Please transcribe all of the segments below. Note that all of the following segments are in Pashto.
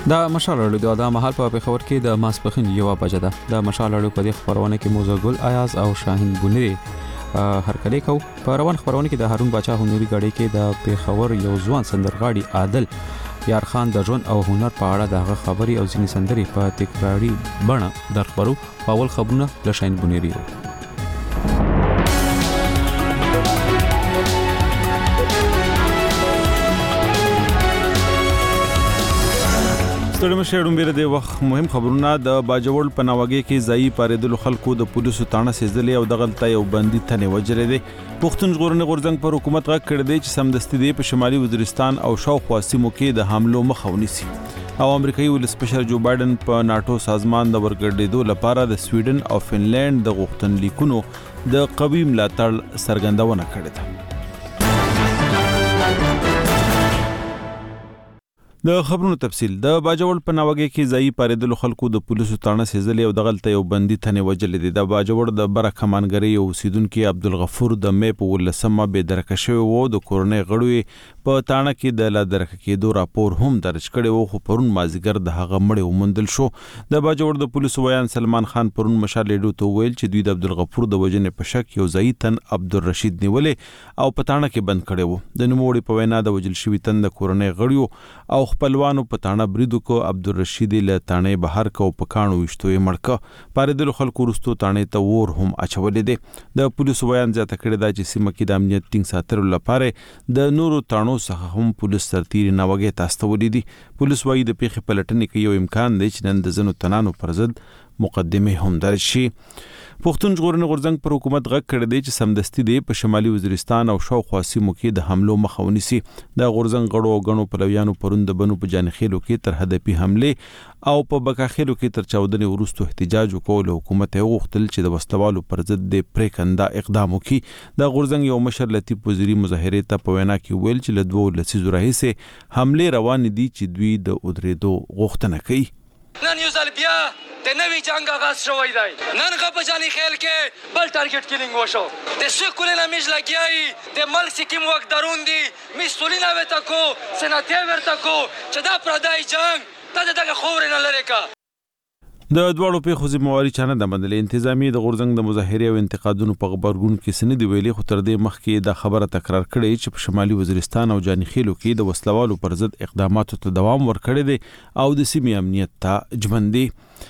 د مشال اړو د مهال په پیښور کې د ماسپخین یو بجه ده. د مشال اړو په دې خبرونه کې موزه ګل ایاز او شاهین بونری هرکلی کو. په روان خبرونه کې د هارون باچا هنري غاړي کې د پیښور یو ځوان سندرغاړي عادل یار خان د ژوند او هنر په اړه دغه خبري او ځینې سندري په تکراری بڼه درخبرو. اول خبرونه له شاهین بونری. ستړي مشهورم بیره د وخت مهم خبرونه. د باجوړ په ناوګي کې ځای پاریدل خلکو د پولیسو تانه سیزلې او دغلطه یو بندي تنه وجلې دي. پښتون ژغورنې غورځنګ پر حکومت غږ کړی دی چې سمدستي دی په شمالي وزیرستان او شاوخوا سیمو کې د حملو مخه ونیسي. او امریکایي ولسمشر جو بایدن په ناتو سازمان د ورګرځېدو لپاره د سویډن او فنلند د غوښتنلیکونو د قوي ملاتړ څرګندونه کړې ده. د خبرونو تفصیل. د باجوړ په ناوګي کې ځای پاریدل خلکو د پولیسو تانه سیزلې او دغلطه یو بندي تنه وجلې دي. د باجوړ د بره کمانګری یو اوسیدونکو عبدالغفور د مې په ولسمه به درکه شوی وو. د کورنۍ غړو په تانه کې د لا درکه کېدو راپور هم درج کړي وو، خو پرون مازیګر د هغه مړ ومندل شو. د باجوړ د پولیسو ویان سلمان خان پرون مشال لیډو ته ویل چې دوی د عبدالغفور د وجنې په شک یو ځای تن عبدالرشید نیولې او په تانه کې بند کړي وو. د نوموړي په وینا د وجل شوی تن د کورنۍ غړو او خپلوانو په تانه بریدو کو عبدالرشید له تانه بهر کو په کانو وشتوي مړک پاریدل خلکو رستو تانه ته ور هم اچولې دي. د پولیسو بیان ځکه کړی دا چې سیمه کې د امنیت ټینګ ساتلو لپاره د نورو تانو څخه هم پولیس سرتیری ناوګي تاسو ولې دي. پولیس وايي د پیښې پلټنې کې یو امکان دی چې نن د زنو تنانو پر ضد مقدمه هم درج شي. پښتون ژغورنې غورځنګ پر حکومت غږ کړی دی چې سمدستي دی په شمالي وزیرستان او شاوخوا سیمو کې د حملو مخه ونیسي. د غورځنګ غړو او غنو پلویانو پرون د بنو په جانخېلو کې تر هدفي حمله او په بکاخېلو کې تر چاودنې وروسته احتجاج وکول. حکومت یې غوښتل چې د وسلوالو پر ضد د پریکنده اقدام وکړي. د غورځنګ یو مشر لطیف وزیری مظاهرې ته په وینا کې ویل چې له 2 لسیزو راهیسې حمله روان دي چې دوی د ودرېدو غوښتنه کوي. نن یو ځل بیا د نوې جنگ آغاز شوی دی. نن غو جانی خیل کې بل ټارګټ کیلینګ وشو. د شکل نمیج لګیای د ملک سکیم وخت دروندي مسولین وته کو سناتي ورته کو چې دا پردای جنگ ته دغه خور نه لری کا. د دوړو په خو ذمہواری چانه د بدلې انتظامی د غورځنګ د مظاهره او انتقادونو په خبرګون کې سند ویلي، خو تر دې مخکې د خبره تکرار کړي چې په شمالي وزیرستان او جانخېلو کې د وسلوالو پر ضد اقداماتو ته دوام ورکړي دي او د سیمې امنیت ته ژمن دي.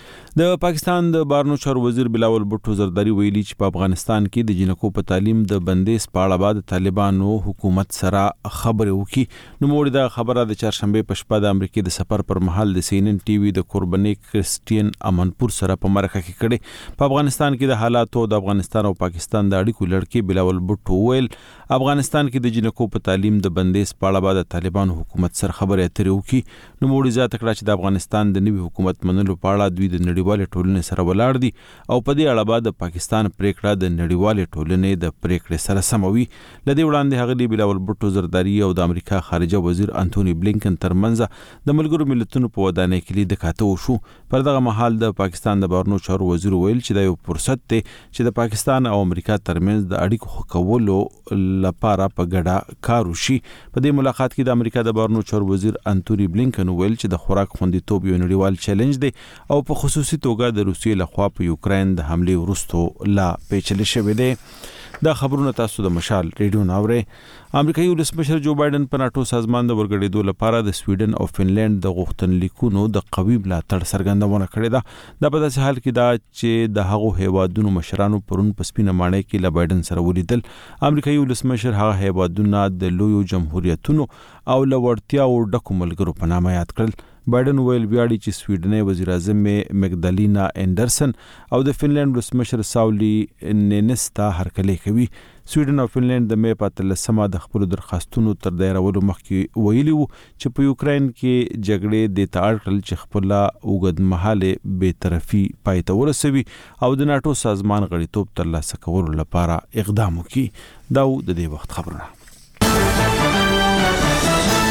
د پاکستان د بارنو چارو وزیر بلاول بټو زرداری ویلي چې په افغانستان کې د جنکو په تعلیم د بندیز په اړه بعد طالبانو حکومت سره خبرې وکړي. نو موږ د خبره د چهارشنبه په شپه د امریکای د سفر پر مهال د CNN TV د قرباني کرسټین امنپور سره په مرکه کې کړي. په افغانستان کې د حالاتو د افغانستان او پاکستان د اړیکو لړکې بلاول بټو ویل افغانستان کې د جنکو په تعلیم د بندیز په اړه بعد طالبانو حکومت سره خبرې اترې وکړي. نو موږ ځات کړه چې د افغانستان د نوي حکومت منلو په اړه دوی د نړیوال ټولنې سره ولاړ دي او په دې اړه بعد پاکستان پریکړه د نړیوال ټولنې د پریکړې سره سموي. لدې وړاندې هغه دی بلاول بټو زرداری او د امریکا خارجه وزیر انټونی بلینکن ترمنځ د ملګرو ملتونو په ودانۍ کې لید کاته وشو. پر دغه مهال د پاکستان د بارنو چارو وزیر ویل چې دا یو فرصت دی چې د پاکستان او امریکا ترمنځ د اړیکو ښه کولو لپاره په ګډه کار وشي. په دې ملاقات کې د امریکا د بارنو چارو وزیر انټونی بلینکن ویل چې د خوراک خوندیتوب یو نړیوال چیلنج دی او په خصوصي توګه د روسیې لخوا په یوکرين د حمله وروسته لا پیچلې شوې ده. دا خبرونه تاسو د مشال ریډیو ناوړې. امریکایي ولسمشر جو بایدن په ناتو سازمان د ورګرځېدو لپاره د سویډن او فنلند د غوښتنلیکونو د قوي ملاتړ څرګندونه کړې ده. دا په داسې حال کې دا چې د هغو هیوادونو مشرانو پرون په سپینه ماڼۍ کې له بایدن سره ولیدل. امریکایي ولسمشر هغه هیوادونه د لویو جمهوریتونو او لوړتیاو ډکو ملګرو په نامه یاد کړل. بایدن ویل ویاړي چې سویډنۍ وزیر اعظم مګدالینا انډرسن او د فنلند ولسمشر ساولی نینستا هرکلی کوي. سویډن او فنلند د مې په 13 د خپل درخواستونو تر دایرولو مخکې ویلي وو چې په یوکرين کې جګړې د تعاقل چې خپل اوږدمهاله بې طرفي پای ته ورسوي او د ناتو سازمان غړیتوب ترلاسه کولو لپاره اقدام وکړي. دا د دې وخت خبرونه.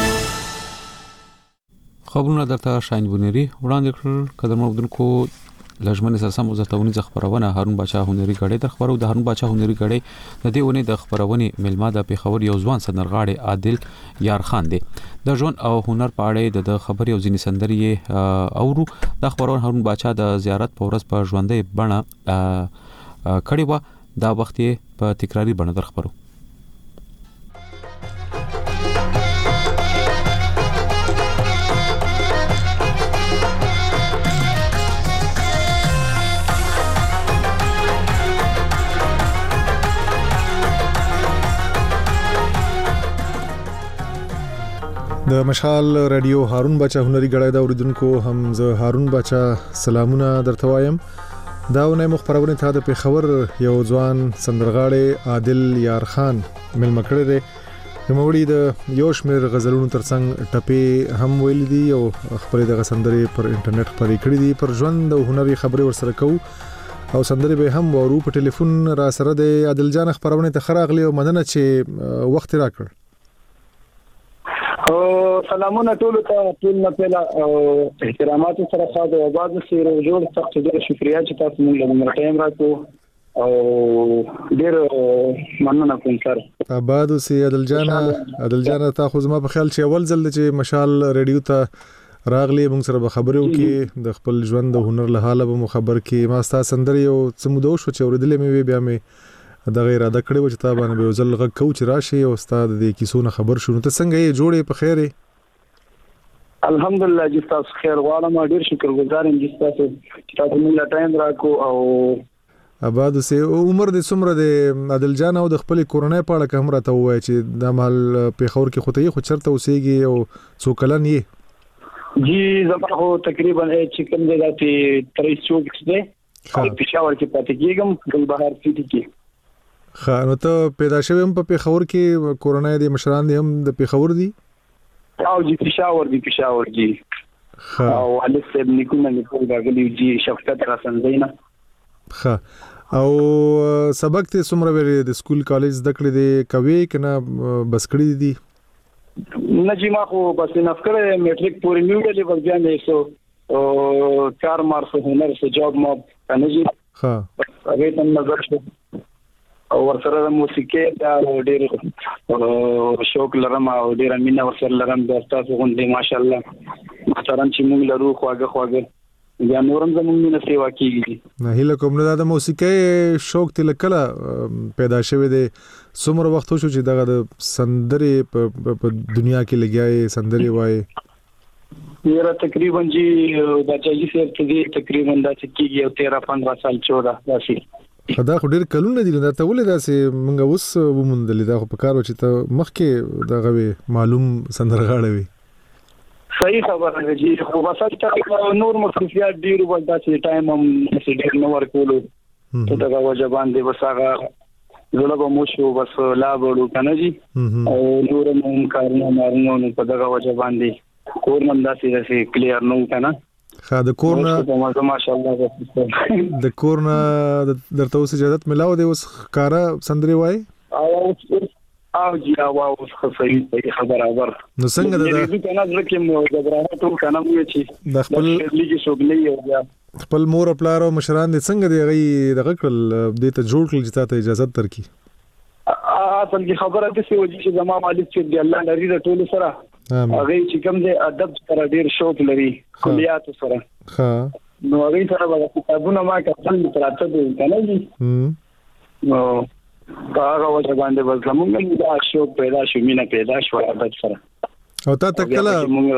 خبرونه درته شاین بونری وړاندې کړل. قدرمن اردوونکو لجمن سره سم زتونی ز خبرونه هارون بچا هنري غړې در خبرو د هارون بچا هنري غړې د دې ونې د خبرونه ملما د پیښور یو ځوان سندرغاړي عادل یار خان دی د ژوند او هنر په اړه د خبري او ځینې سندري اورو د خبرونه هارون بچا د زیارت په ورځ په ژوندې بڼه کړي و دا وخت په تکراری بڼه در خبرو د مشال رادیو هارون بچا هنري غړای دا اوریدونکو هم زه هارون بچا سلامونه درته وایم دا ونه مخبرونه ته د پیښور یو ځوان سندرغاړي عادل یار خان ملما کړی دی نوموړي د یو شمېر غزلونو ترڅنګ ټپې هم ویل دي او خبرې د سندرې پر انټرنیټ خبرې کړې دي پر ژوند او هنري خبرې ورسره کوو او سندرې به هم ورو په ټلیفون را سره د عادل جان خبرونه ته خراغلی او مننه چې وخت راکړ سلامونه ټول ته ټول نه پیلا احترامات سره خاطر آباد سره جوړ تاسو ډیر شکریا چې تاسو موږ له ټایم راکو او ډیر مننه کوم سر آباد سي عادل جان تاسو زما په خیال چې اول ځل چې مشال رادیو ته راغلی موږ سره به خبرې وکړي د خپل ژوند او هنر له حاله به خبر کې ما ستاسو سندري او سمودو شو چې اوریدلې مې بیا مې دا غیر ادا کړی و چې تا باندې به ځل غږ کو چې راشي او استاد دې کیسونه خبر شونه ته څنګه یې جوړې په خیره الحمدلله چې تاسو خیر غواړم ډیر شکرګزار یم چې تاسو موږ ټایم راکو او آباد سي عمر دې څومره د عادل جان او د خپل کورونای په اړه کوم راته وای چې د مال پیښور کې خو چرته اوسېږي او څو کلن یې جی زما خو تقریبا چې کوم دی چې 23 دی او پېښور کې پاتې کېږم ګل بهار سيټي کې نو ته پیدا شوی هم په پیښور کې کورونای دي مشران دي هم د پیښور دي او جی پېښور دي او علي صاحب نیکونه په راغلی جی شفقت حسن زینا او سبق ته څومره ویلې د سکول کالج د کړې دي کوي کنه بس کړې دي نه جی ما خو بس نه فکر میټریک پورې نیولې بس بیا مې سو 4 مارس هنر سے جاب ما کنه جی هغه تم نظر شو او ورسره د موسیقي دا ډېر شوق لرم او ډېر مینه ورسره لرم د تاسو غونډې ماشاءالله محترم چې موږ لرو خواږه یا نورم زموږ مینه سیوا کیږي نه هله کوم نه د موسیقي شوق تل کله پیدا شوی دی څومره وخت شو چې دغه د سندرې په دنیا کې لګیاي سندرې وای یره تقریبا جی دا چې سر ته تقریبا دا چې کیږي 13-15 سال 14 داسي دا خو ډیر کلونه دي دا ته ولې داسې مونږ اوس ومندل دا خو په کار و چې ته مخکې دا غوي معلوم سندرغاړی وي صحیح خبره ده جی خو بس چې نور مصروفیات ډیر ولدا چې ټایم هم ډیر نو ورکولو ته دا وجه باندې بس هغه زړه به مو شو بس لا وړو کنه جی او نور هم کارونه مارنو په دغه وجه باندې کور نن داسې کلیر نو کنه د کورنا د کورنا درته اوس اجازه ملاو دی اوس کارا سندري وای او جی او صحیح خبره ور نو څنګه د کنه ځکه مو غبرانه ټول کنه مو چې د خپل لګي شوګلې او خپل مور خپل مشران دې څنګه دی غي دغه کړل دې ته جوړ کړل چې ته اجازه درکې اصل کی خبره د سی وجې چې زما مالک چې دی الله لري د ټول سره هغه چې کوم دې ادب سره ډیر شوق لري کلیات سره نو هغه سره به کتابونه ما کتل تراته دي کنه دي نو هغه وجه باندې بس موږ دا شوق پیدا شو مینه پیدا شو ادب سره او تا کله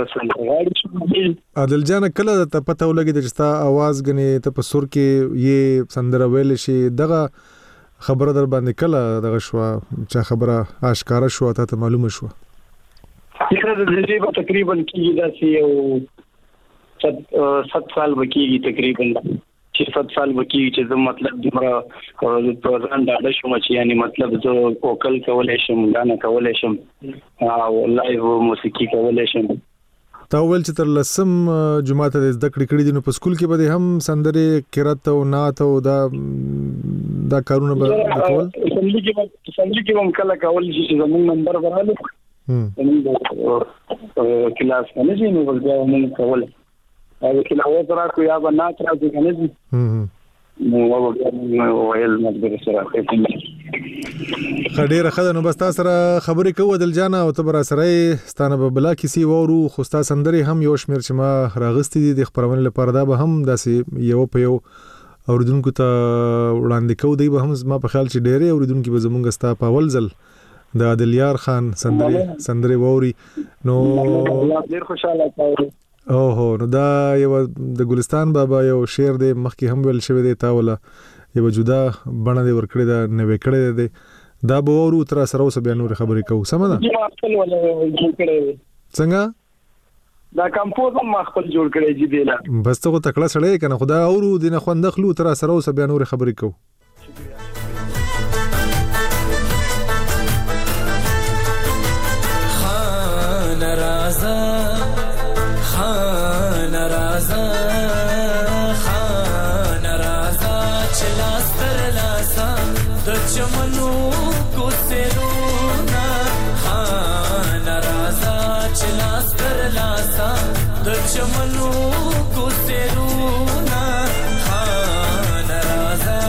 عادل جان کله ته پته ولګی چې تا आवाज غني ته په سر کې یې سندره ویل شي دغه خبره در باندې کله دغه شو چې خبره آشکار شو ته معلومه شو یره د دې په تقریبا کېږي دا چې 7 سال وکیږي تقریبا چې 7 سال وکیږي چې زه مطلب دمره پرځان دا شوم چې یعنی مطلب زه وکل کولای شم غانا کولای شم او لایو موسیقي کولای شم تا ول چې تر لسم جمعه ته د کړي کړي دي نو په سکول کې به هم سندره قرات او نعت او دا کارونه به کول سملی کې هم کله کول چې زموږ نمبر ورالو کلاس نه جي نو ولګا موږ کول او کله وځرا کو یا بنا تر دې نه نو وایل مګر سره خډيره خدای نو بس تاسو سره خبرې کوو دل جانا او تبر سره ستانه به بلا کسی وورو خو تاسو سندري هم یو شمیر چې ما راغستې دي د خبرونه لپاره دا به هم داسې یو په یو اوردونکو ته وړاندې کوو دی به هم ما په خیال چې ډېرې اوردونکو به زمونږ ستا په اول ځل د عادلیار خان سندري ووري نو ډېر خوشاله تاوي اوه نو دا یو د ګلستان بابا یو شعر دی مخکې هم ویل شوی دی تاوله یو جدا بڼه دی ورکړی دا نوې کړی دی دا به ورو تر سره اوس بیا نور خبرې کوو سم ده څنګه دا کمپوز ما خپل جوړ کړی دی دیلا بس ته تکړه سړی کنه خدای اورو دینه خوندخلو تر سره اوس بیا نور خبرې کوو चमनू को तेरूना खान राजा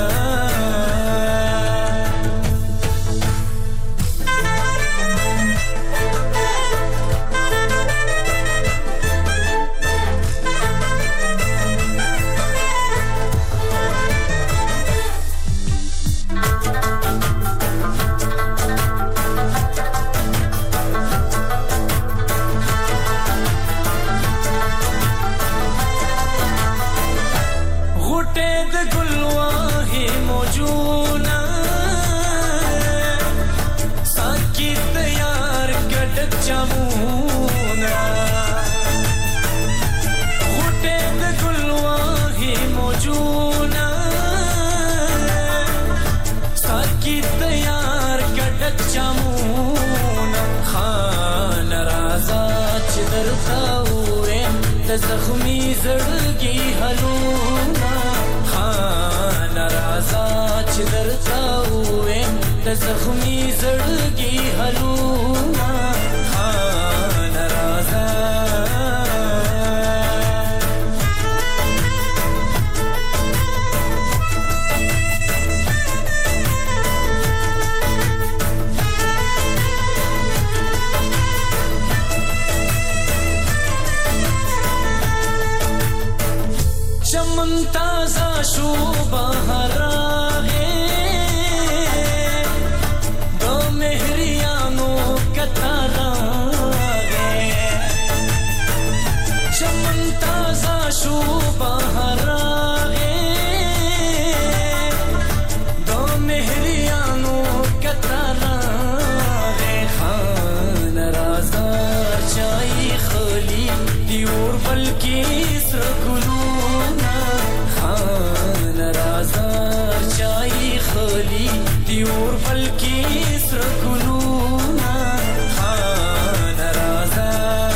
زخمی زړګي هلونا خان رازا چې درته وې د زخمی زړګي هلونا خان رازا تازه شو بهراغه دو مهریانو کتاراغه چمن تازه شو بهراغه دو مهریانو کتاراغه خان رازا چای خلی دیور بلکی سرګلو دیور بلکی سرکلونا خان رازا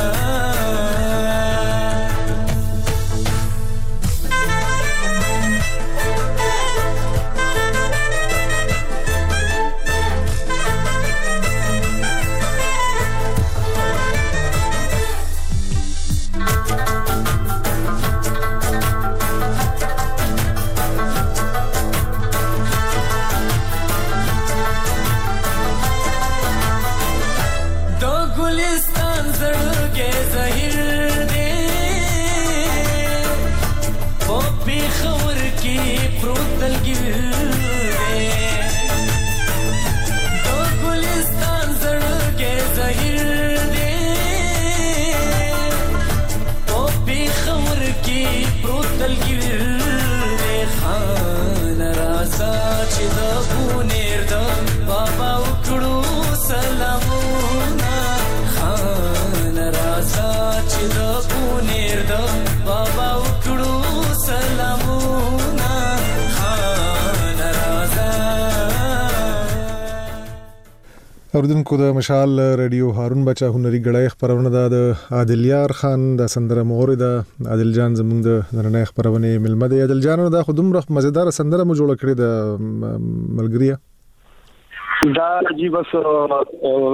اوردونکو د مشال رادیو هارون بچا هنري غړای خبرونه د عادلیار خان د سندره مورید عادل جان زموږ د نړۍ خبرونه ملمه دی عادل جان دا خودم رخ مزیدار سندره مو جوړ کړی د ملګریا دا جی بس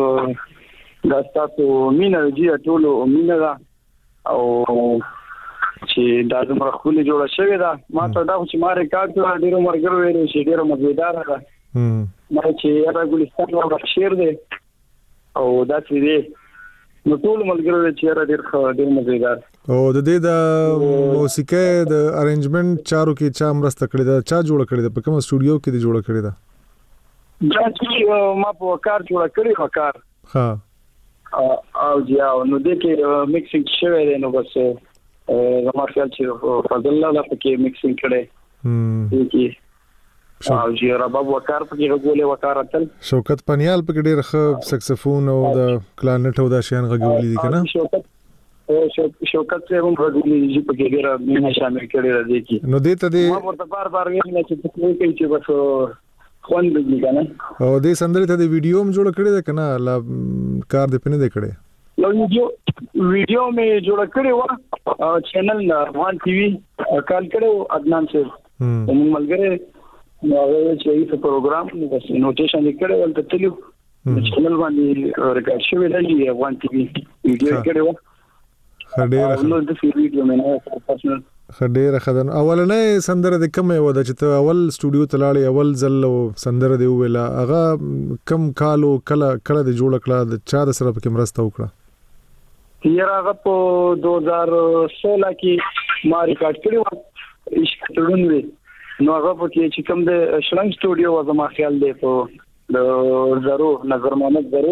دا تاسو مینا جی ټولو مینا او چې دا زموږ خپل جوړه شوې ده ما ته دا چې ما ریکارډ کړ ډیرو مرګرو ویلو چې ډیرو مزیدار ده ما چې را ګلستان او شعر ده او دا چې دی نو ټول ملګرو چې را ډیر مزیدار او د دې د موسیقي د ارینجمنت چارو کې چا مرسته کړې ده چا جوړ کړې ده په کوم سټوډیو کې دی جوړ کړې ده دا چې ما په کار جوړ کړی وکړ ها او جاو نو د کې میکسینګ شوی دی نو بس زما خیال چې فضل الله پکې میکسینګ کړي دي او جی رباب وکړ پکې غوولې وکړتل شوکت پنیال پکې ډېر ښه سکسفون او د کلارنټ او د شیان غوولې دي کنه شوکت ته هم غوولې دي پکې ډېر نه شامل کړي دي کی نو دې ته دې ما ورته بار ویل چې څه کوي چې بس خوند دي کنه او دې سندرې ته د ویډیو هم جوړ کړی ده کنه لا کار دې پنه دې کړی نو ویډیو مې جوړ کړی و چینل وان ټي وي کال کړو عدنان صاحب موږ ملګری نو هغه چې یو پروګرام نو بس نوټیشن لیکره ولته تلو چینل باندې ریکارډ شوی دی وان ټي وي ویډیو کړو خډېره نو د ویډیو مې نه پرسنل خډېره خدان اولنې سندره د کومه و د چې اول سټوډیو تلاړې اول ځل سندره دی ویلا هغه کم کالو کله د جوړ کړه د چا د سره پکې مرسته وکړه یاره هغه په 2016 کې ما ریکارډ کړی و عشق تړون نو هغه په چې کوم د شلنګ سټوډیو و زما خیال دی په د زرو نظر محمد زرو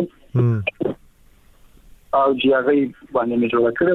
او چې هغه باندې مې جوړ کړی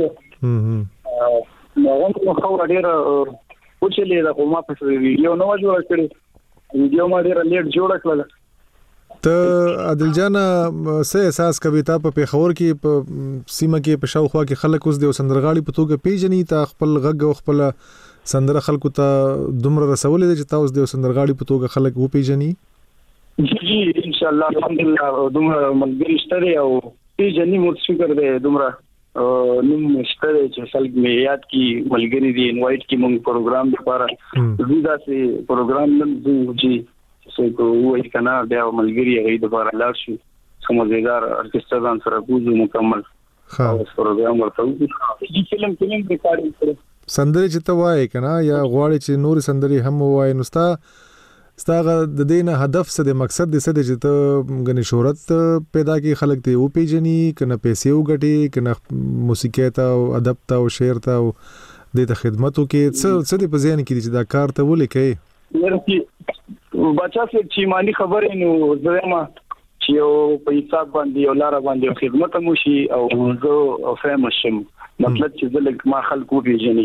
نو هغه خو ډېر وچلې دا کومه په ویډیو نو جوړ کړی ویډیو ما ډېر لیټ جوړ کړل ته عادل جان څه احساس کوي تا په پیښور کې په سیمه کې په شاوخوا کې خلک اوس د سندرغاړي په توګه پیژني تا خپل غږ او خپل سندره خلکو ته دومره رسولې چې تاسو د سندرغاړي په توګه خلک و پیژني جی ان شاء الله الحمدلله دومره ملګری شته او پیژني مو شکر دی دومره نوم شته چې خلک مې یاد کی ملګری دی انوایټ کی موږ پروګرام لپاره زیاده سي پروګرام نن جی څه کوی کنه بیا ملګری هغه د لپاره لاړ شي سمجهدار ارکسترا ځان سره بوزو مکمل ها پروګرام ورته چې فلم ریکارډینګ کړو سندري چې ته وای کنه یا غواړي چې نور سندري هم وای نو ستاغه د دینه هدف څه د مقصد د څه د چې ته غني شهرت پیدا کی خلک ته او پیجنی کنه پیسې وګټي کنه موسیقي ته او ادب ته او شعر ته او د خدماتو کې څه د پزین کې چې دا کار ته ولیکي ورته بچا چې مانی خبرې نو زما چې یو په حساب باندې یو لار باندې خدمت مو شي او زه فیمس شم مطلب چې زلک ما خلکو پیژني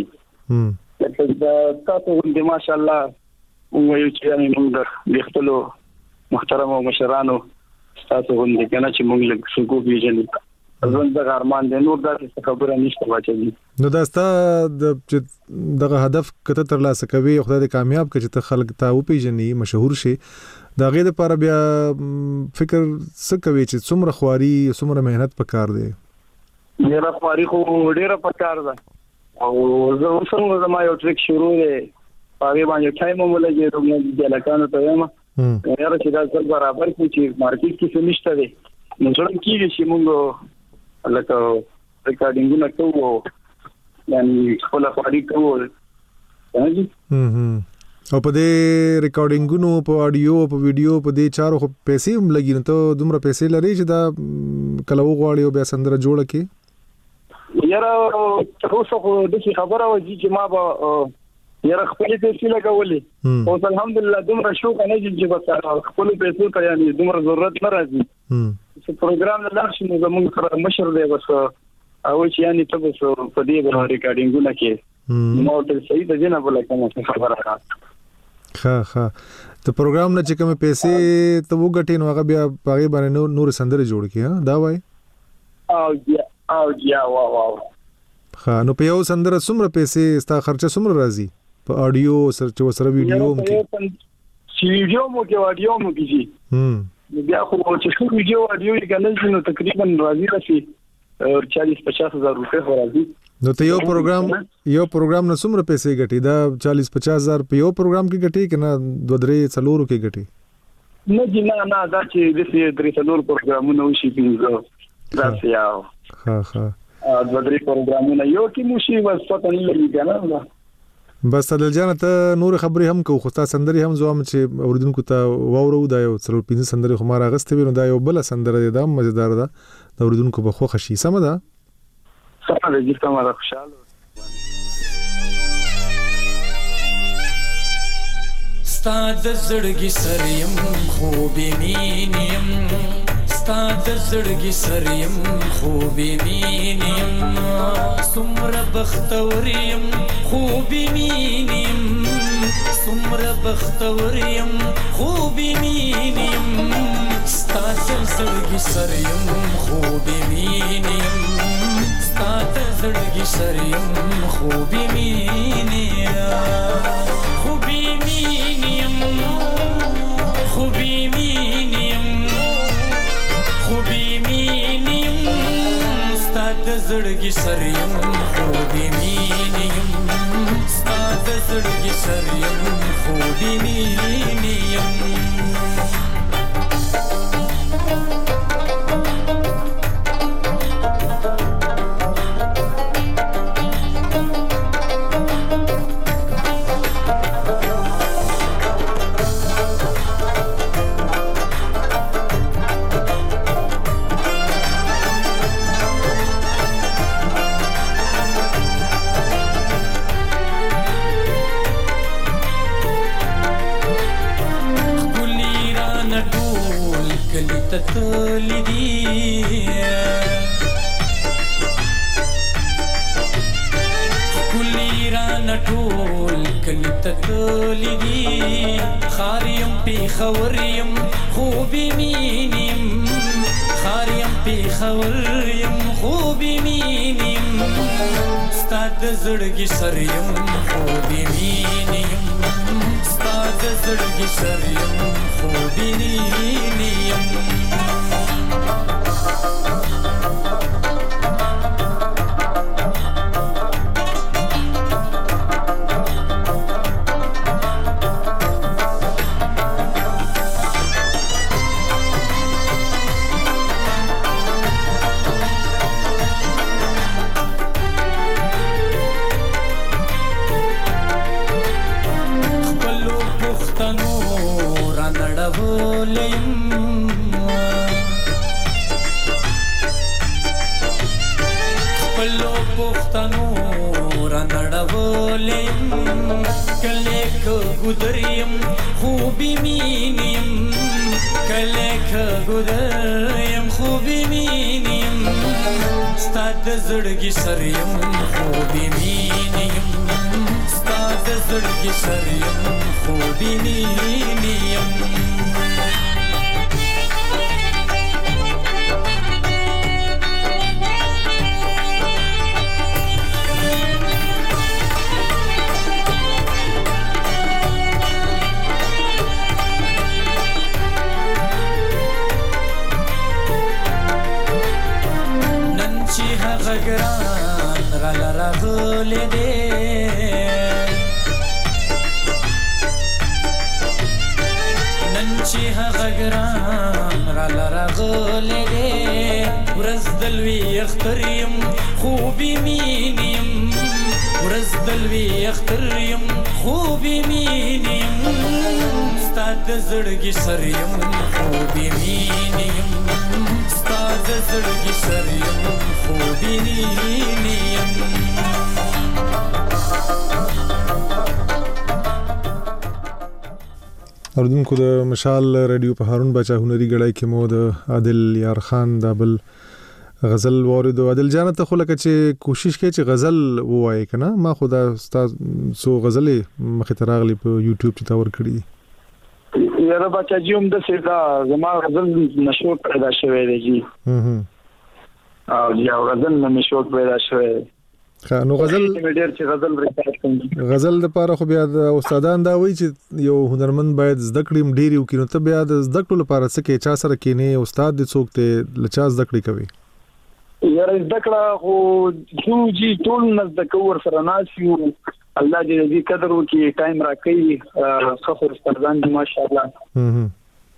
دا تاسو د ماشاءالله وایو چې موږ د خپل محترم او مشرانو تاسو هم د کنه چې موږ له څوک پیژني ځان د ارمان د نور د خبره نشته واچي نو دا ستا دغه هدف کته تر لاسه کوي خدای دې کامیاب کړي چې خلک ته و پیژني مشهور شي دا غي د لپاره بیا فکر څه کوي چې څومره خواري څومره مهنت پکار دی میرا خواري خو ډیره پکار ده او زه څنګه زما یو ټریک شروع دی پاره باندې ټایم مو لګي نو د لکانو ته یم یاره چې دا ځل برابر کی چې مارکیټ کې څه نشته دی نو څنګه کیږي چې موږ لکه ریکارډینګونه کوو یعنی خپل خواري کوو او په دې ریکارډینګونو په اډیو په ویډیو په دې چارو خو پیسې هم لګي نو ته دومره پیسې لري چې دا کله وغواړي او بیا سندره جوړه کی یاره تاسو خو د خبره وځي چې ما به یاره خپل پیسې لګولې او الحمدلله دومره شو کنه چې بس خپل پیسې ته یعنی دومره ضرورت نه راځي چې پروګرام نه لاړ شي نو زموږ سره مشر دی بس او چې یعنی ته بس په دې ریکارډینګونه کې نو ته صحیح د جنا بوله کوم خبره ها ته پروګرام نه چې کوم پیسې ته وګټې نو هغه بیا پاغي باندې نور سندره جوړ کی ها دا وای او یا واو ها نو په یو سندره څومره پیسې ستا خرچه څومره راځي په اډیو سره ویډیو مو کې ویډیو مو کې اډیو مو کې بیا خو چې ویډیو اډیو یې کنه نو تقریبا راځي راشي 40-50 هزار روپے راځي نو ته یو پروګرام نه څومره پیسې ګټي دا 40-50 هزار په یو پروګرام کې ګټي کنه 2-3 څلورو کې ګټي نه جنا نه دا چې د 3 څلور پروګرامونه وشي پینځه دا سیاو ها د درې پروګرامونه یو کې موشي بس پته نه لګي کنه. بس عادل جان ته نور خبرې هم کو خو تاسو سندري هم زوم چې اوریدونکو ته وورو دا یو څلور پنځه سندري خو ما راغسته وینم دا یو بل سندره ده مزیدار ده د اوریدونکو په خو خشي سم ده. سم ده چې تاسو خوشاله ستاد زړګي سریم خوبې مینیم ستاد زړګي سریم خوبې مینیم سمره بختوریم خوبې مینیم سمره بختوریم خوبې مینیم ستاد زړګي سریم خوبې مینیم ستاد زړګي سریم خوبې مینیم خوبې مینیم خوبې مینیم خوبې مینیم ستاد زړګي سریم خوبې مینیم ستاد زړګي سریم خوبې مینیم خوریم خوبی مینیم خاریم پی خوریم خوبی مینیم ستاد زړګي سریم خوبی مینیم ستاد زړګي سریم خوبی مینیم ګدریم خوبی مینیم کله ګدریم خوبی مینیم ستاد زړګي سریم خوبی مینیم ستاد زړګي سریم خوبی مینیم ګران را راغلې دې نن چې هغه ګران را راغلې دې ورځ دلوي اختریم خوبي مینیم ورځ دلوي اختریم خوبي مینیم ستاد زړګي سریم خوبي مینیم ستاد زړګي سریم خوبی مینیم اوریدونکو د مشال رادیو په هارون بچا هنري غړای کې مو د عادل یار خان د بل غزل وریدو. عادل جان ته خو لکه چې کوشش کوي چې غزل ووایي کنه ما خدا استاد سو غزلې مخه تراغلی په یوټیوب ته تور کړی یاره بچا جوم د سیدا زما غزل نشو پیدا شوی دی جی او یا غزل نشو پیدا شوی نو غزل ډیر چې غزل ریکارډ کوم غزل د پاره خو بیا د استادان دا وایي چې یو هنرمند باید زده کړم ډیر یو کینو ته بیا د زده کړو لپاره څه کې چا سره کې نه استاد د څوک ته لچا زده کړی کوي یاره زده کړه خو جو جی ټول نزد کور سره ناسیو الله دې قدر وکي ټایم راکړي خو استادان دي ماشاءالله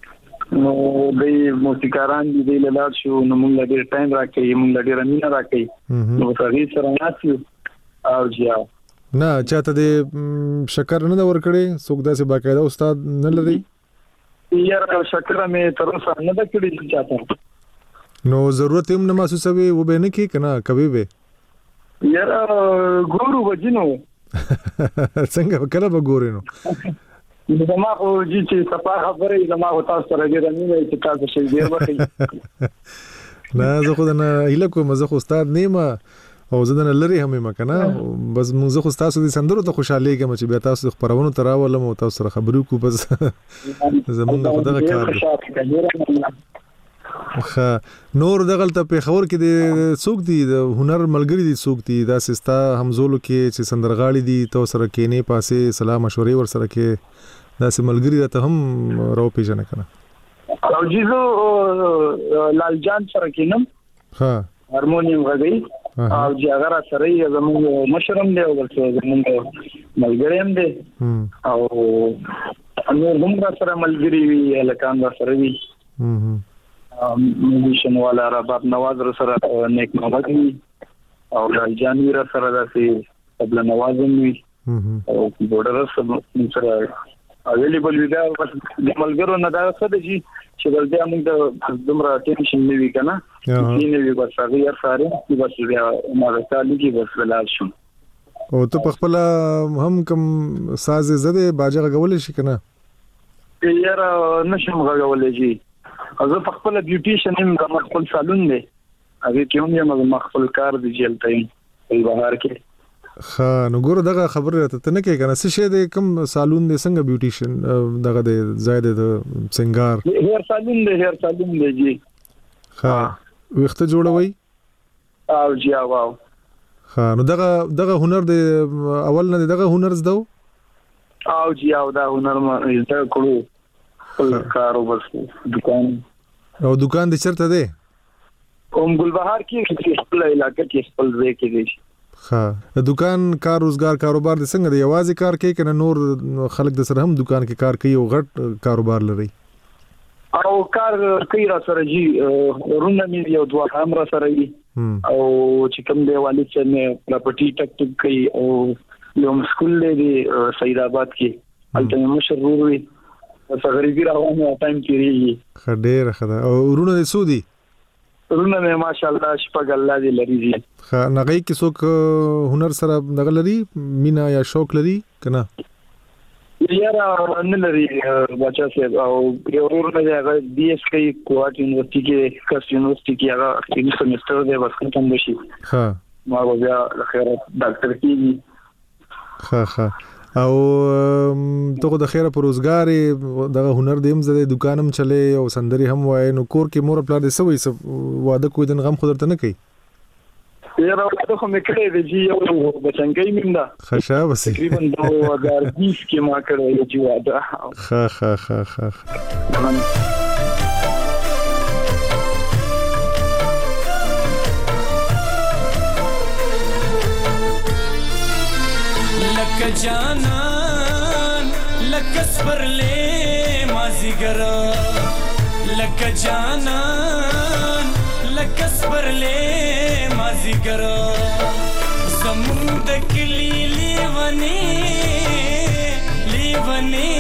نو د موسیقاران دي له لار شو نو موږ ډېر ټایم راکې موږ ډېر مینه راکې نو هغه سره ناسیو او جیا نه چاته د شکر نه ورکړي څوک داسې باقاعده استاد نه لري یاره شکر مې تر اوسه نه د کړی چاته نو ضرورت هم نه محسوسوي و به نه کی کنه کوي به یاره ګورو وجنو څنګه کله به ګورې نو زما خو چې صفا خبرې زما خو تاسو سره ډېر مینه چې تاسو شي ډېر وخت نه زه خو نه هیله کوم زه خو استاد نیمه او زه نه لري هم ما کنه بس موږ خو تاسو د سندرو ته خوشاله کېږم چې بیا تاسو خبرونه تراولم او تاسو سره خبرو کو بس زمونږ خو دغه کار خا نور دغلته په خبر کې د څوک دي د هنر ملګری دي څوک دي دا سستا همزولو کې چې سندرغاړي دي تو سره کې نه پاسه سلام مشورې ور سره کې دا سه ملګری راته هم راو پیژنه کنه او جیزو لال جان سره کېنم ها هارمونیم غږی او چې هغه سره یې زموږ مشرم دی او زموږ ملګری هم دی او نور هم سره ملګری وي لکان سره وي موزیشن والا رباب نواز سره نیک محمد وي او لال جان وی سره داسې قبل نوازم وي او بورډر سره اویلیبل وي دا د ملګرو نه دا څه دي چې ولدا موږ د دمر ټینشن نیوي کنه چې نیوي بس هغه یې ساره بس بیا ما راځي چې بس ولال شو او ته په خپل هم کوم ساز زده باجه غول شي کنه یاره نشم غول شي زه په خپل بیوټیشن هم د خپل سالون دی هغه کې هم یم خپل کار دی جلته په بهر کې خا نو ګور دغه خبره ته نه کې کنه څه شه د کوم سالون دی څنګه بیوټیشن دغه د زائد د سنگار هیر سالون دی جی خا وخت جوړوي او جی واو خا نو دغه هنر دی اول نه دغه هنر زدو او جی او دا هنر ما زده کړو کارو بس دکان د چرته دی کوم ګلبهار کې خپل علاقې کې خپل ځای کې دی ها دکان کار روزګار کاروبار د څنګه دی یوازې کار کوي کنه نور خلک د سره هم دکان کې کار کوي او غټ کاروبار لري او کار کوي را سره جی رونه مې یو دوه هم را سره وي او چې کوم دی والد چې نه پراپرټي ټک کوي او یو سکول دی سید آباد کې الته مشهور وي غریبی راوانه ټایم کېږي خډېر خدا او ورونه د سودی ورونه مې ماشاءالله شپږ الله دې لري دي خا نغې کې څوک هنر سره دغه لري مینا یا شوق لري کنه یاره نه لري بچا سه او یو ورونه هغه بي اس کې کوټ یونیورسيټي کې کس یونیورسيټي کې هغه اخیری سمستر دی بس ختم بشي ها ما بیا خیر ډاکټر کیږي ها او ته د خیره پر روزګار دغه هنر دیم زده دکانم چلے او سندري هم وای نو کور کې مور پلان دې سوي واده کوی دن غم خودرته نه کوي یاره واده خو مې کړی دی چې یو بچنګي میندا خشا بس تقریبا 2020 کې ما کړی دی واده ها لکه جانان لکه سپرلې مازیګر لکه جانان لکه سپرلې مازیګر زمون د کلی لیونی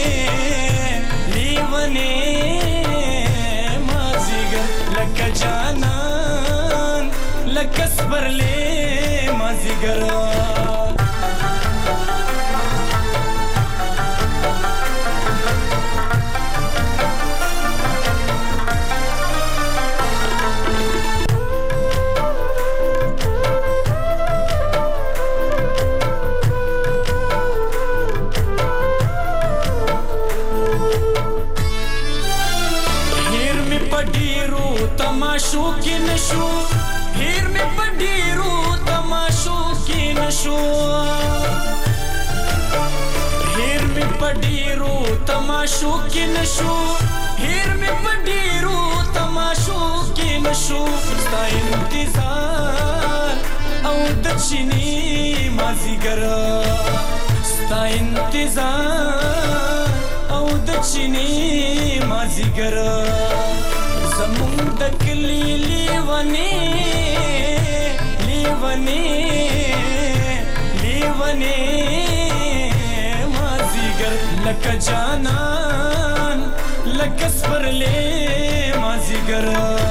مازیګر لکه جانان لکه سپرلې مازیګر تماشو کې نشو هیر می پډیرو تماشو کې نشو هیر می پډیرو تماشو کې نشو هیر می پډیرو تماشو کې نشو ستا انتظار او د چینی مازیګر ستا انتظار او د چینی مازیګر زمون د کلی لیونی مازیګر لکه جانان لکه سپرلی مازیګر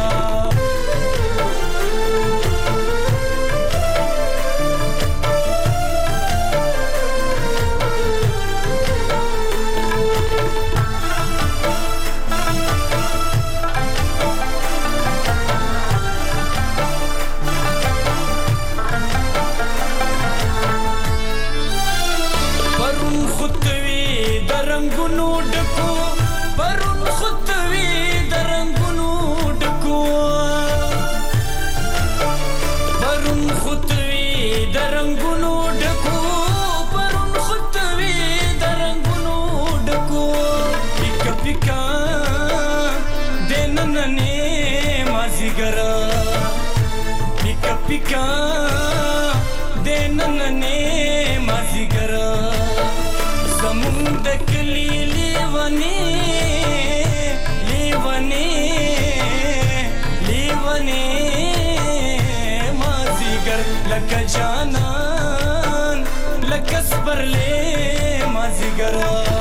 पिका देननने मजिगर समुंद कली लेवने मजिगर लक जानान लकस परले मजिगर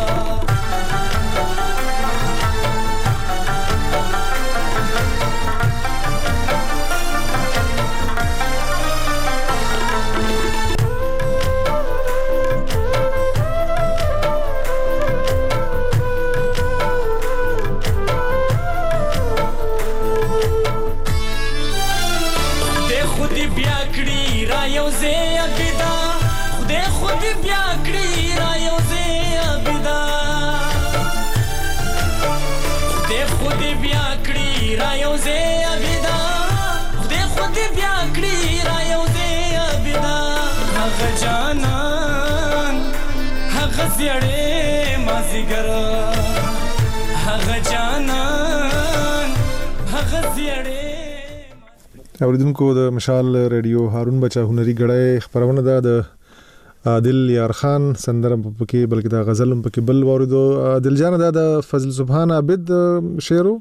اوریدونکو د مشال ریډیو هارون بچا هنري غړای خبرونه ده د عادل یار خان سندره پکې بلکې د غزل پکې بل وریدو عادل جان ده د فضل سبحان عابد شعرو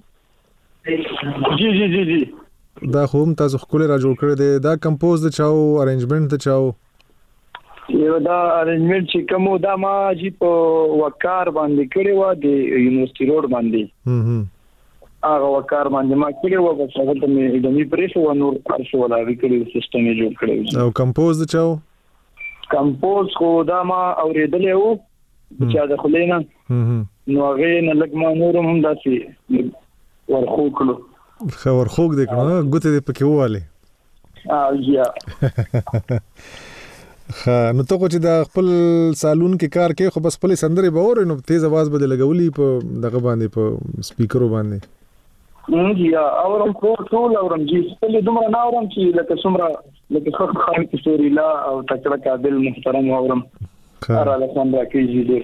جی دا هم تاسو خپل را جوړ کړی دی دا کمپوز د چاو ارینجمنت د چاو یو دا ارینجمنت چې کوم دا ما جی په وقار باندې کړی و د یونیورسيټي روډ باندې هغه وقار باندې ما کړی و بس هغه ته مې د می پریس و نور ارشو ولا وکړي سیستم یې جوړ کړی او کمپوز د چاو کمپوز خو دا ما اوریدلې و چې دا خلینا نو هغه نه لګ ما نور هم داسي ورخو کړو خبر خوګ دې کنه ګوتې دې پکې واله یا نو ته چې دا خپل سالون کې کار کوي خو بس خپل سندري به اوري نو تیز आवाज به لګولي په دغه باندې په سپیکرو باندې یا اورم ټول اورم جی خپل دومره نه اورم چې لکه څومره لکه خو خان کې سوري لا او تکړه قابل محترم اورم اره الکساندر کیږي دې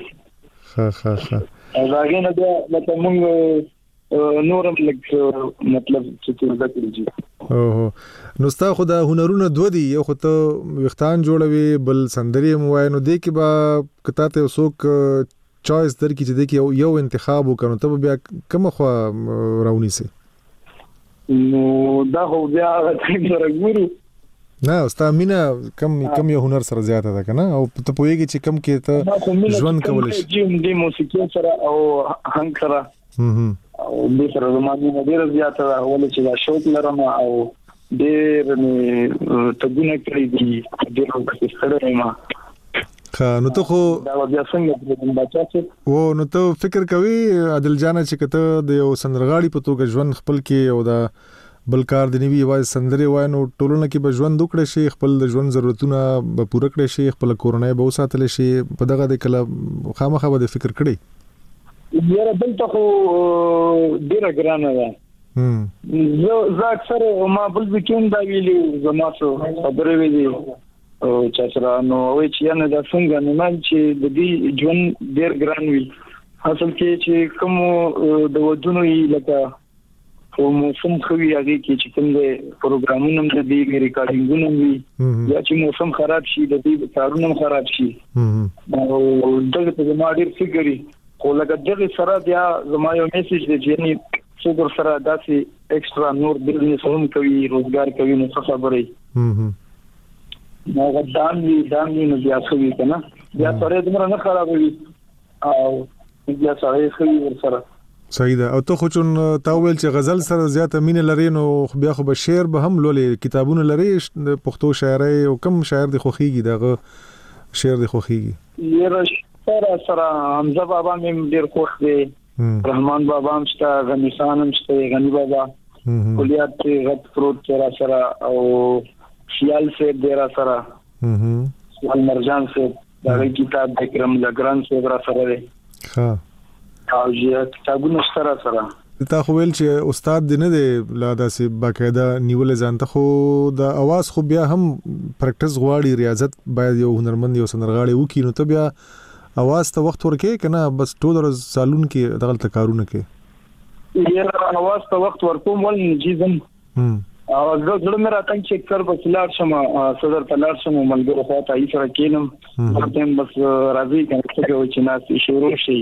هغه نه دا لکه موږ نورم لک مطلب چې تردا کړی اوه نو ستا خو دا هنرونه دوه دي یو خو ته وختان جوړوي بل سندري موای نو دې کې با کته ته وسوک چويس در کې چې دې کې یو انتخاب وکړو ته بیا کوم خو راونی سي نو دا خو بیا څنګه ګورو نه ستا مینا کم یو هنر سره زیاته ده کنه او ته پوهیږي چې کم کې ته ژوند کول شي دې موسیقي سره او هنګ سره او دې سره زمانه ډیر زیاته ده ولې چې دا شوق لرم او ډیر تګونه کړی دي ډیر څه ما نو ته خو دا بیا څنګه د بچا څه و نو ته فکر کوي عادل جان چې کته د یو سندرغاړي په توګه ژوند خپل کې او دا بل کار دی نیوي وای سندري وای نو ټولونه کې به ژوند وکړي شي خپل د ژوند ضرورتونه به پوره کړي شي خپل کورنۍ به وساتل شي په دغه د کله خامخا به فکر کړي یاره دلته خو ډیره ګرانه ده زه اکثر ما بل وکیم دا ویلي زما څو خبرې ویلي او چې سره نو وای چې نه دا څنګه نه مال چې د دې ژوند ډیر ګران وي اصل کې چې کوم د ودونو لکه او موسم خوي هغه کې چې کوم د پروګرامونو د دې ریکارډینګونو وي یا چې موسم خراب شي د دې کارونو خراب شي او دغه په ما ډیر فکرې خو لکه دغه سره بیا زما یو میسج دی چې یعنی څوک سره داسې ایکسترا نور بزنس هم کوي روزګار کوي نو څه خبرې نو دامي نو بیا څه وی کنه بیا سره دمر نه خرابوي او بیا سره خو ورسره صحیح ده. او ته خو چون تا ویل چې غزل سره زیاته مینه لري نو بیا خو به شعر به هم لولې کتابونه لري د پښتو شاعري او کم شاعر د خوخيږي دغه شعر د خوخيږي یره سره حمزه بابا مې ډیر خوښ دی رحمان بابا هم شته غنی خان هم شته غنی بابا کلیات غت پروت را سره او خیال سے ډیر سره سوال مرجان سے دا کتاب د کرم لګران سے را سره دی ها او چې کتابونه سره تا خو ویل چې استاد دی نه دی لا داسې باقاعده نیولې ځانته خو د اواز خو بیا هم پریکټیس غواړي ریاضت باید یو هنرمند یو سندرغاړي وکړي نو ته بیا اواز ته وخت ورکې کنه بس ټول ورځ سالون کې دغه کارونه کې یې اواز ته وخت ورکوم ول جیزم او زه مې راته چې کار بس لاړ شم صدر ته لاړ شم ملګرو خو ته یې سره کینم ورته بس راځي کنه چې ناس شروع شي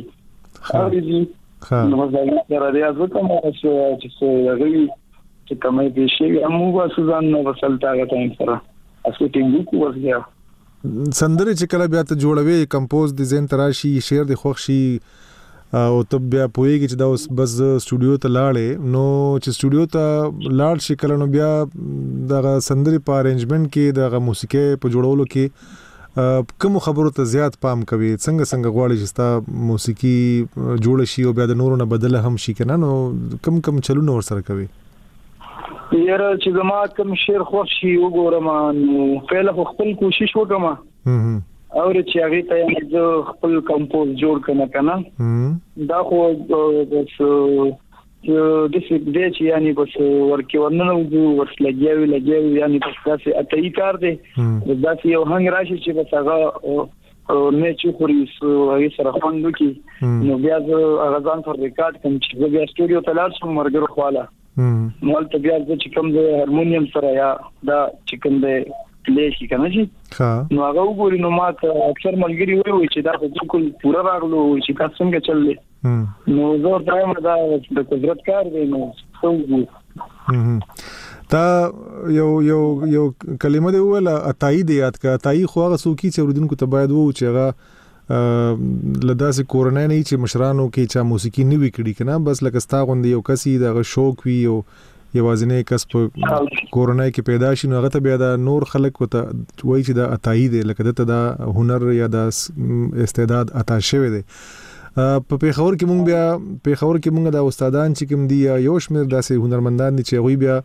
نو زه سره ریاضت کوم چې څه غوي چې کومه دې شي همو واسه نو وسلتا غته سره اسو ټینګ کو ورځي سندره چې کله بیا ته جوړوي کمپوز د زین تراشي شعر د خوښ شي او ته بیا پوهیږي چې دا اوس بس سټوډیو ته لاړې نو چې سټوډیو ته لاړ شي کله نو بیا دغه سندري په ارینجمنت کې دغه موسیقي په جوړولو کې کوم خبرو ته زیات پام کوي څنګه غواړي چې ستا موسیقي جوړ شي او بیا د نورو نه بدله هم شي کنه نو کم چلونه ور سره کوي یاره چې زما کوم شعر خوښ شي وګورم نو پهله خپل کوشش وکم او چې هغه ته زه خپل کمپوز جوړ کنه دا خو بس د دې چې یعنی بس ورکی ورننه ور لګیاوي یعنی بس تاسو اتای کار دی دا چې یو هنګ راشي چې بس هغه نه چې خوري هغه سره خوند وکي نو بیا هغه ځان پر ریکارډ کوم چې بیا سټوډیو ته لاړ شم مرګرو خواله مول ته بیا چې کوم د هارمونیم سره یا دا چې کوم د پلی کنه چې نو هغه وګوري نو ما اکثر ملګری وایي چې دا بالکل پورا راغلو چې تاسو څنګه چللې نو زه دایم دا د قدرت کار دی نو څنګه تا یو کلمه دی ولا اتای دی یاد کا اتای خو هغه سوکی چې اوردونکو ته باید وو چې هغه لداسې کورنۍ نه چې مشرانو کې چا موسیقي نه وی کړي کنه بس لکه ستا غوندي یو کسي دغه شوق وی او یوازینه کس په کورنۍ کې پیدا شي نو هغه ته بیا د نور خلک وته وایي چې دا اتای دی لکه دته دا هنر یا د استعداد عطا شوی دی په پیښور کې مونږ د استادان چې کوم دی یو شمیر داسې هنرمندان دي چې غوي بیا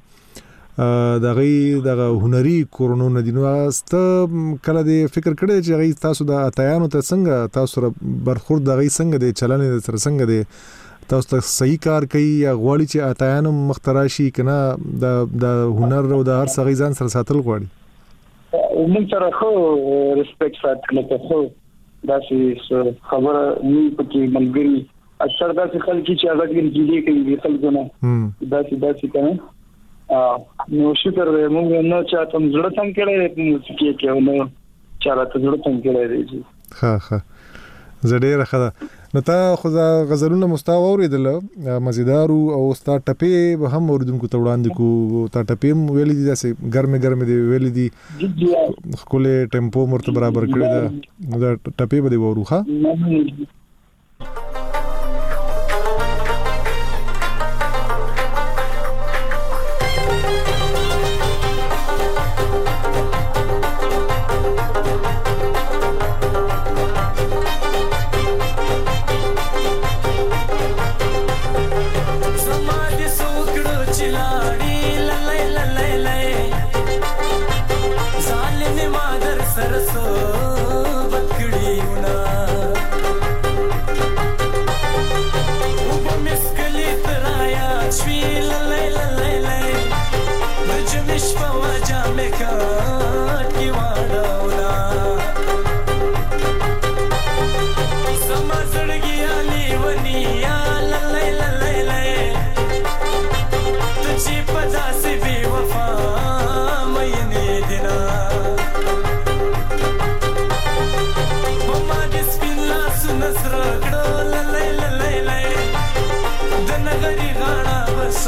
دغه هنري کورونو دي نو است کله د فکر کړی چې غي تاسو د اتایانو ته څنګه تاسو سره برخورد دغه څنګه د چلنې سره څنګه دی تاسو ته صحیح کار کوي یا غواړي چې اتایانو مختراشي کنه د هنر او د هر څه غي ځان سره ساتل غواړي موږ سره خو ریسپیکټ ساتل ته دا چې خبره ني پکې ملګری اکثر دا چې خلک چې هغه کې جدي کوي خلکونه دا چې کنه نو شکر موږ نه چاته زړه څنګه کړي موسیقي کې نو چاته زړه څنګه کړي دي ها زړه راخه نو تا خو غزلونه مستوى اوریدل مزیدار او ستا ټپې به هم اوریدونکو ته وړاندې کو تا ټپې ویلې دي داسې ګرمه دی ویلې دي خپل ټیمپو مرته برابر کړی دا نو ټپې به دی وروخه सरसो बकड़ी उना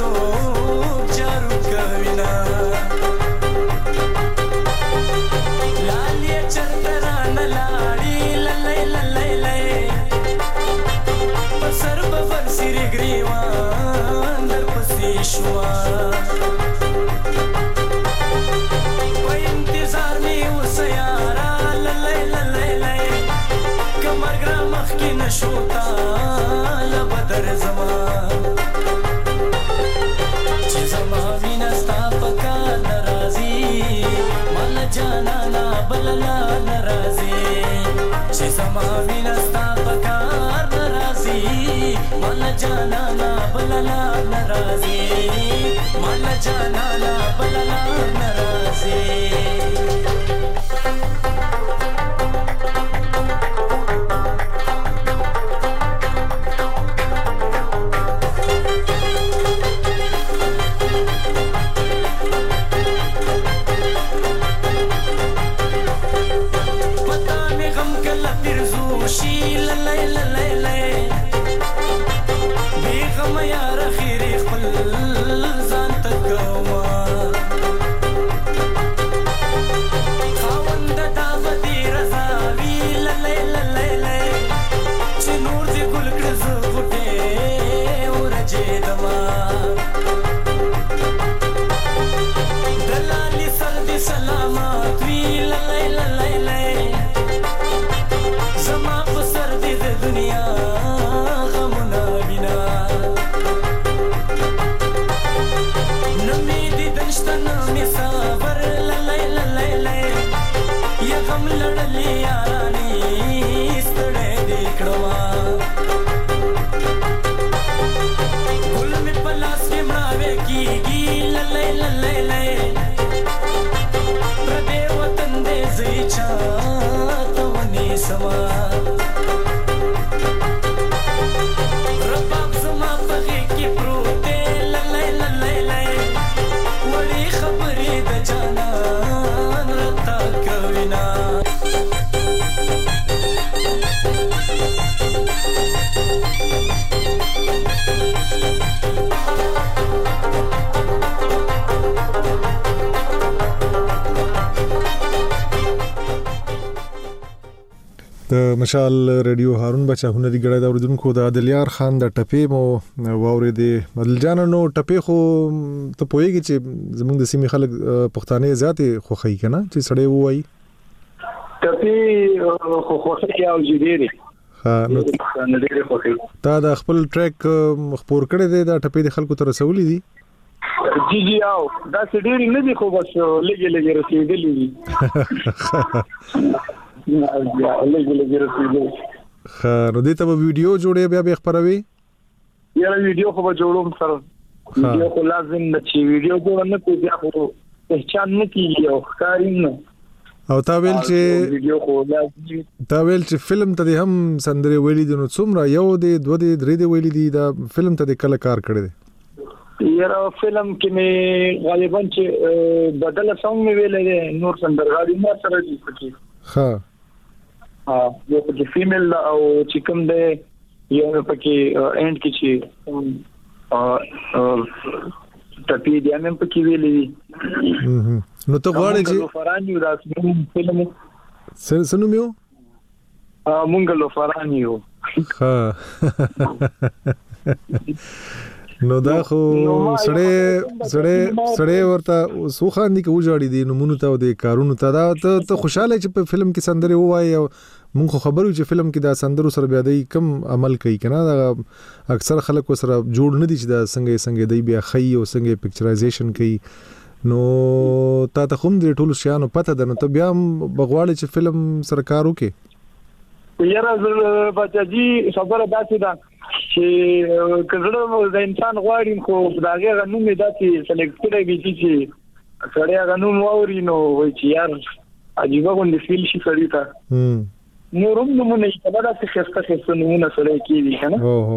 څوک جارو کوي نه لالې چرته رانه لاړې للی للی للی په سر به ورسېرې ګریوان در پسې شوه په انتظار مې اوسه یاره للی للی للی که مرګ را مخکې نه شو تاله به درځمه چې زما مینه ستا په کار نه راځي ماله جانانه بله لار نه راځي چې زما مینه ستا په کار نه راځي ماله جانانه بله لار نه راځي ماله جانانه بله لار نه راځي د مشال رادیو هارون بچا هنري غړای دا اوریدونکو د عادلیار خان د ټپې مو واورې دی بدل جان نو ټپې خو ته پوهیږي چې زموږ د سیمې خلک پښتانه ذاتي خوخی کنه چې سړی وای ټپې خو خوخی او جديري ها نو ډېر خوخی تا د خپل ټریک خبر کړی دی دا ټپې د خلکو ته رسولې دي جی او دا ډېر نه دي خو بس لګي رسیدلې دي لګي رسیدلې ها نو دې ته ویډیو جوړې بیا خبروي یاره ویډیو خو به جوړوم سره ویډیو خو لازم نه چې ویډیو جوړ نه کوي بیا خو پہچان نه کیږي او ښکاري نه او تا ویل چې فلم ته هم سندري ویلي دي نو څومره یو دي دوه دي درې دي ویلي دي دا فلم ته کله کار کړی دی یاره فلم کې مې غالبا چې بدل سونګ مې ویلې نور سندرغاړي ما سره دي پکې ها یو پکې فیمیل او چې کوم دی یو پکې اینډ کې چې ټپی دی هم پکې ویلې نو ته غواړې چې فرانیو دا فلم سنومیو مونږ لو فرانیو ها نو دا خو سړی ورته سوخاندي کې وجاړي دي نو مونږ ته د کارونو ته دا ته خوشاله چې په فلم کې سندري وایي او مونږ خبرو چې فلم کې دا سندرو سره بیا دی کم عمل کوي کنه دا اکثر خلک سره جوړ نه دي چې دا څنګه دی بیا خي او څنګه پکچرایزیشن کوي نو تا ته هم دې ټول شیانو پته ده نو ته بیا بغواړي چې فلم سرکار وکي یاره بچاجي خبره داسې ده چې کله د انسان غواړي خو داغه غنوم داسې سلیکټ کړی وي چې سړی غنوم ووري نو وای چې یار عجیب غوندې فیل شي سړی ته نورم نمونه یې کله چې خسته نمونه سره کیږي کنه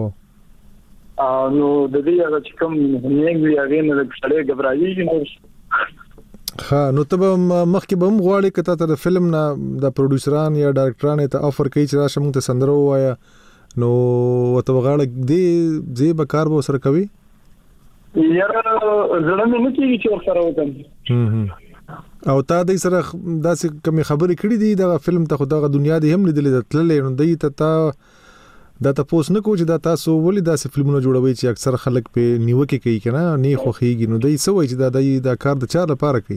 نو د دې هغه چې کوم نیږي هغه نه سړی غبرایي نو ها نو ته مخکې به هم غواړي کته ته فلم نه د پروډوسران یا ډایرکټران ته افر کوي چې راشه موږ ته سندرو وایا نو وته غاړه دې به کار به سره کوي یاره زړه مې نه کېږي چې ورسره وکړم. او تا د سره داسې کوم خبرې کړې دي د فلم ته خدای دنیا دی هم لیدلې د تللې نو دی ته تا دا تاسو نه کوی چې دا تاسو ولې داسې فلمونه جوړوي چې اکثر خلک په نیوکه کوي کنه نه خوخيږي نو دی سوي چې دا کار د چا لپاره کوي؟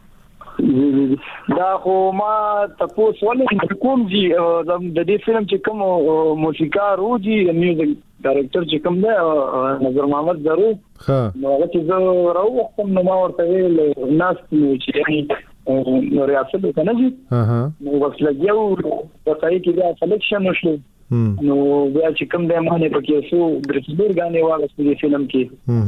دا خو ما تاسو ولې کوم جی د دې فلم چې کوم موسیقار او جی میوزیک ډایرکټر چې کوم دی نظر محمد ضرور ها نو هغه چې راو وخت نو ما ورته ویل ناس چې نو ریاست کنه جی نو وخت لګیو په ځای کې دا سلیکشن وشو نو بیا چې کوم دی مانه پکې سو برسبیر غانې واغست دې فلم کې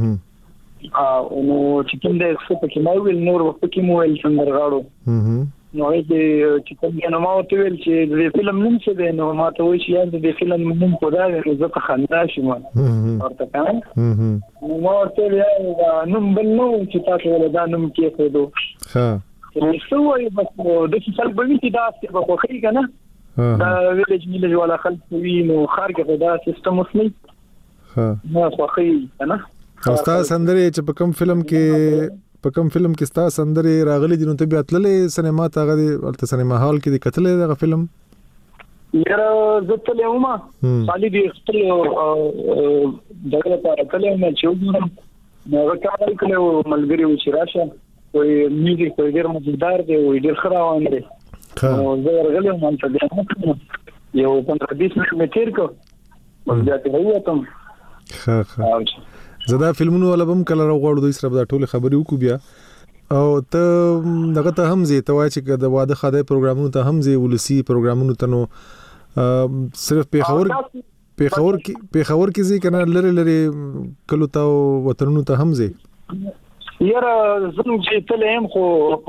نو چې کوم دی څه پکې ما ویل نور وخت کې مو ویل څنګه غاړو نو چې کوم دی نو ما ورته ویل چې دې فلم نوم څه دی نو ما ته وایي چې دې فلم نوم خدای دې زه په خندا شم ورته کړم نو ما ورته ویل نوم بل نو چې تاسو ولدا نوم کې خېدو ها څه وایي بس د څه خلک به چې دا څه په خوخي کنه دا ویلج والا خلک وینو خار کې دا سیستم اوس نه ها نو خوخي کنه استاد سندره چې په کوم فلم کې استاد سندره راغلي دي نو ته بیا تللې سینما ته غوډه ولته سینما هال کې کتلې دا فلم یاره زته له ما خالي دي خپل دغه لپاره کله ما چې وګورم نو راکړل کله ملګری و چې راشه وي میوزیک په ډیر مزدار دی وي ډیر خراوان دی نو زه ورغلم مانته بیا یو 15-20 منټه تیر کو بیا ته وایم ها زدا فلمونو ولبم کله راغړو دوی سره دا ټول خبرې وکړو بیا او ته دغه ته هم زی ته وای چې د واده خاده پروګرامونو ته هم زی ولسی پروګرامونو ته نو صرف پیښور کې زی کنه لری کلو ته وطنونو ته هم زی یاره زم چې تلم خو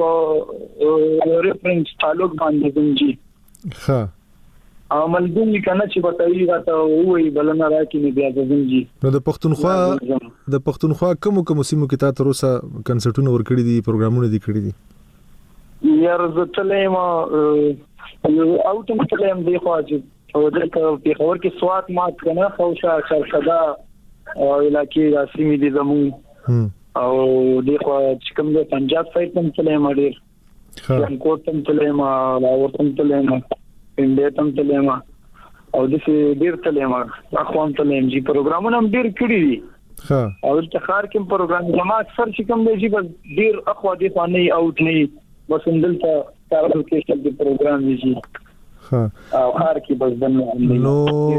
ریفرنس تعلق باندې زم جی ها عمل دې کنه چې بتایي راته وې بلنه راکې نه بیا زم جی نو د پښتونخوا کوم سیمو کې تا تر اوسه کنسرټونه ورکړي دي پروګرامونه دي کړی دي یاره زه تلم او ته تلم دی خو چې او د پیښور کې سوات مات کنه خوشا شرخدا او علاقې راسمي دي زمو او د خو کوم د پنجاب سایت هم تلم ډیر کوټ هم تلم راوړ هم تلم انډیا هم تلم او د ډیر تلم اخو هم تلم جی پروګرامونه هم ډیر کړی دي ها او د خار کې پروګرام جما اکثر چې کوم دی جی بس ډیر اخو دي خاني اوټ نه بس اندلته کارو کې چې د پروګرام دی ها او خار کې بس دنه نو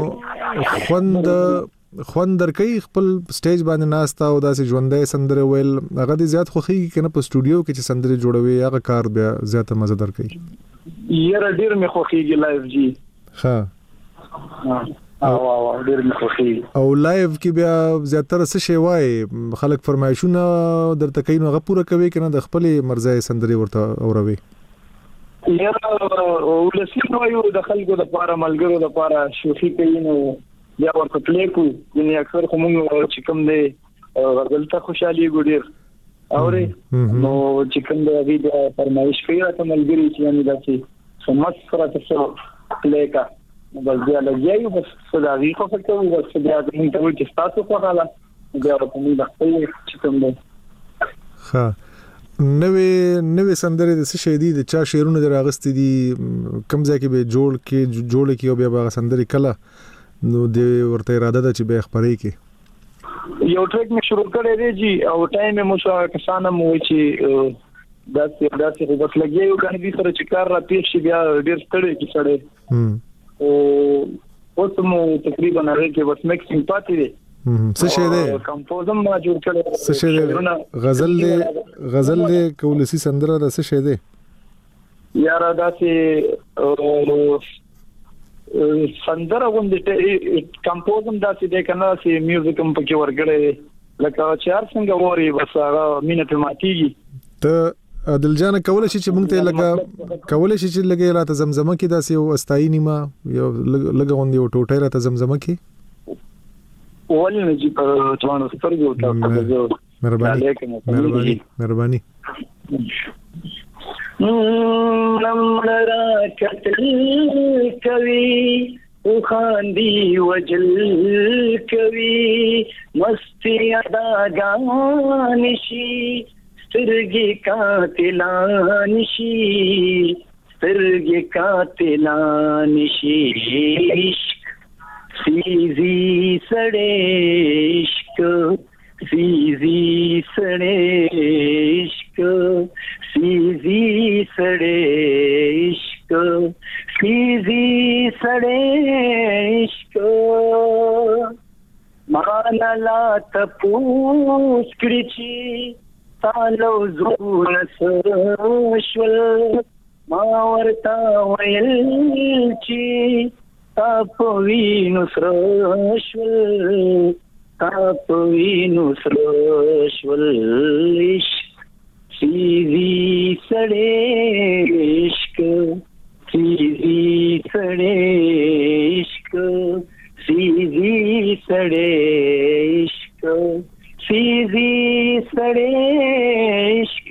خوند درکې خپل سټیج باندې ناستا او داسې ژوندۍ سندره ویل هغه دې زیات خوخي کنه په سټوډیو کې چې سندره جوړوي هغه کار بیا زیاته مزه درکې یاره ډیر مې خوخيږي لایف جی ها او ډیر مې خوخيږي او لایف کې بیا زیاتره څه شی وای خلک فرمایشونه درته کوي نو هغه پوره کوي کنه د خپل مرزه سندره ورته اوروي یاره ولسی نو یو د خلکو د لپاره ملګرو د لپاره شوخي کوي نو یا ورته پلیکو یعنی اکثر کوم چې کوم دی غلطه خوشالي ګډیر اوري نو چې کوم دی د فرمایش کوي راته ملګری چې یعنی داسې سمات سره تاسو پلیکا بس بیا لګیایو بس صداوی خو کوي بس بیا موږ ته چې تاسو خو حالا بیا ورته موږ د خپل چې کوم دی ها نوې سندره د څه شی دي د چا شعرونه دراغستې دي کوم ځای کې به جوړ کې او بیا به سندره کله نو د ورته اراده ده چې به خبرې کې یو ټریک می شروع کړی دی جی او ټایم مو شو کسانه مو چې داسې خو بس لګیو کنه دې سره چې کار را پیښ شي بیا ډیر ستړی کی سړی او اوس مو تقریبا هغه کې بس میکسینګ پاتې دی څه شی دی کمپوزم ما جوړ کړی څه شی دی غزل دی کولسی سندره د څه شی دی یاره داسې سندره غوندې کمپوزم داسې دی کنه چې میوزیک هم پکې ورګړې لکه چار څنګه ووري بس هغه مینه په ماتيږي ته دلجان کول شي چې مونږ ته لګا کول شي چې لګي راته زمزمه کې داسې یو استای نیمه یو لګا غوندې یو ټوټه راته زمزمه کې ولنه چې په ځوانو سترګو تاسو مهرباني نمرا کتل کوي او خاندي وجل کوي مستی اداګان شي سترګې قاتلان شي سترګې قاتلان شي عشق سیزی سړې عشق سیزی سړې عشق سیزی سړې عشق سیزی سړې عشق مانا لا تپوس کړی چې تالو زور سشول ما ورتا ویل چې تاپوینو سرشول تاپوینو سرشول عشق سیزی سړې عشق سیزی سړې عشق سیزی سړې عشق سیزی سړې عشق.